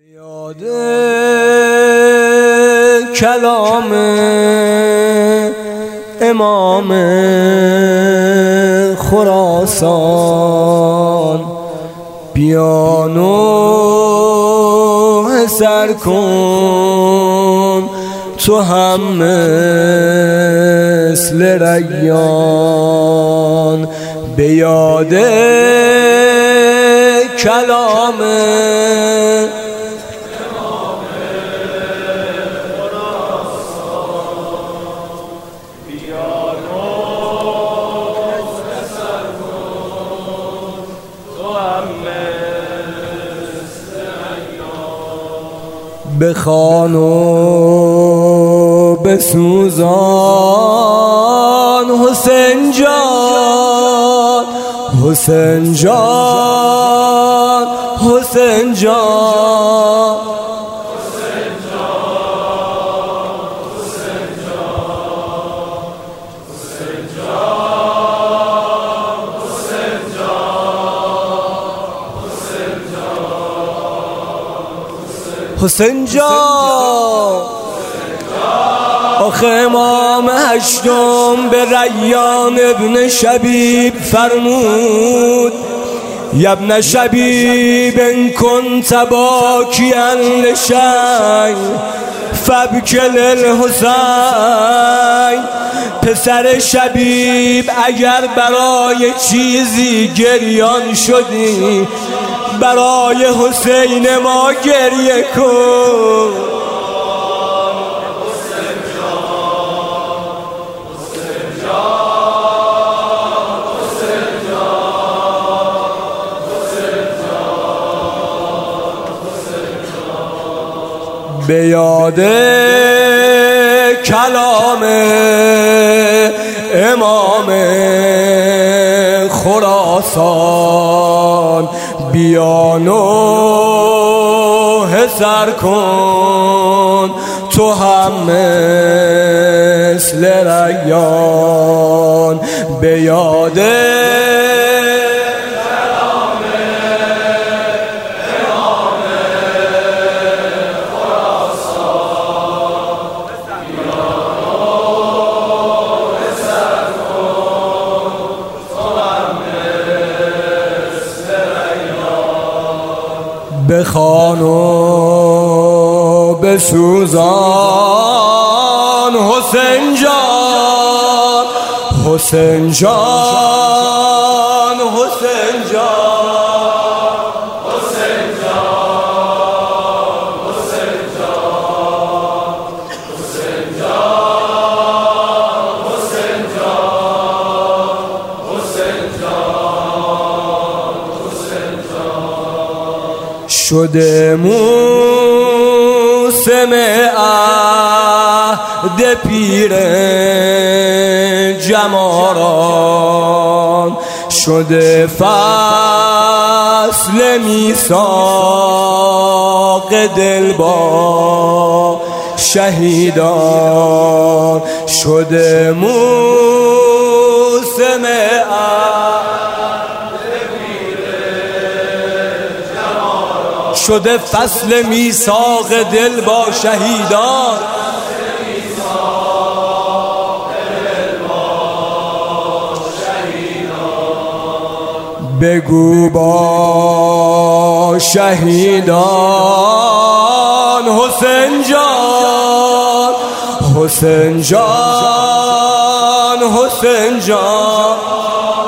یاد کلام امام خراسان بیانو سر کن تو هم مثل ریان به یاد کلام بخوان و بسوزان حسین جان حسین جان حسین جان حسین جان آخه امام هشتم به ریان ابن شبیب فرمود یا ابن شبیب ان کنت باکیا لشیء فابکی للحسین. پسر شبیب اگر برای چیزی گریان شدی برای حسین ما گریه کن. به یاد کلام امام خراسان بیانو سر کن تو هم مثل ریان به یاد بخوان و بسوزان حسین جان حسین جان حسین جان حسین جان حسین جان حسین جان حسین جان حسین جان حسین جان شده موسم عهد پیر جماران شده فصل میثاق دل با شهیدان شده موسم شده فصل میثاق دل با شهیدان بگو با شهیدان حسین جان حسین جان حسین جان